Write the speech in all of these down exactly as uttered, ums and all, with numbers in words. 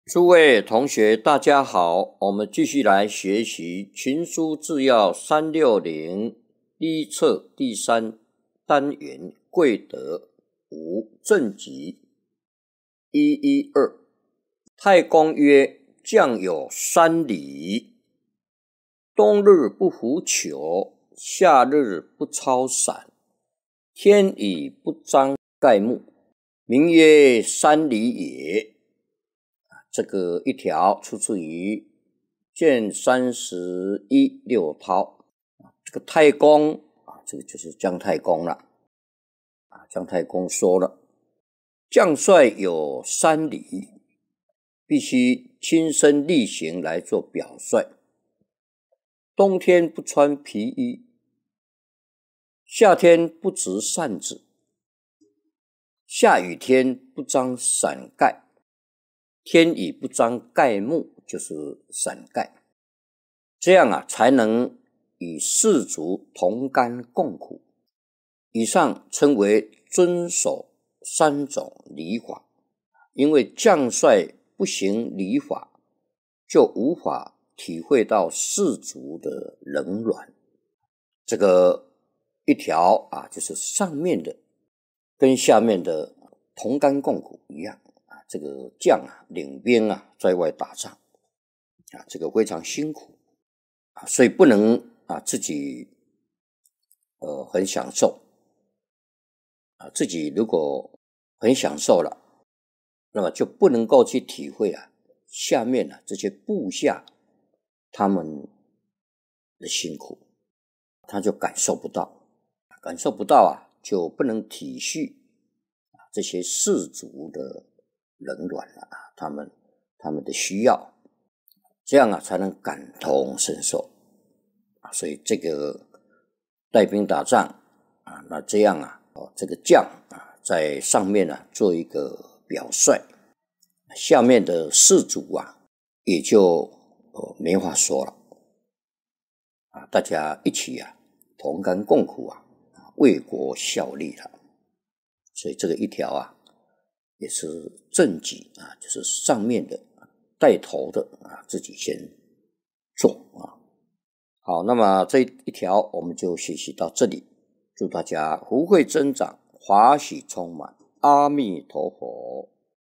诸位同学大家好，我们继续来学习群书治要三六零第一册第三单元贵德五正集一一二。太公曰：将有三礼，冬日不拂裘，夏日不操伞，天以不张盖目，名曰三礼也。这个一条出自于卷三十一六韬。这个太公啊，这个就是姜太公了。啊，姜太公说了，将帅有三礼，必须亲身力行来做表率。冬天不穿皮衣，夏天不执扇子，下雨天不张伞盖。天以不张盖目，就是伞盖，这样啊才能与士卒同甘共苦。以上称为遵守三种礼法。因为将帅不行礼法，就无法体会到士卒的冷暖。这个一条啊，就是上面的跟下面的同甘共苦一样。这个将啊，领兵啊，在外打仗啊，这个非常辛苦啊，所以不能啊自己呃很享受啊，自己如果很享受了，那么就不能够去体会啊下面啊这些部下他们的辛苦，他就感受不到，感受不到啊，就不能体恤啊这些士卒的冷暖了啊，他们他们的需要，这样啊才能感同身受啊。所以这个带兵打仗啊，那这样啊，哦，这个将啊在上面啊做一个表率，下面的士卒啊也就哦没话说了啊，大家一起啊同甘共苦啊，为国效力了。所以这个一条啊。也是正己啊，就是上面的带头的啊，自己先做啊。好，那么这一条我们就学习到这里，祝大家福慧增长，华喜充满，阿弥陀佛。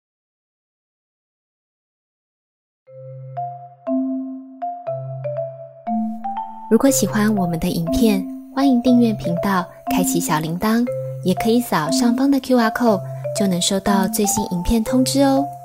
如果喜欢我们的影片，欢迎订阅频道，开启小铃铛，也可以扫上方的 Q R code。就能收到最新影片通知哦。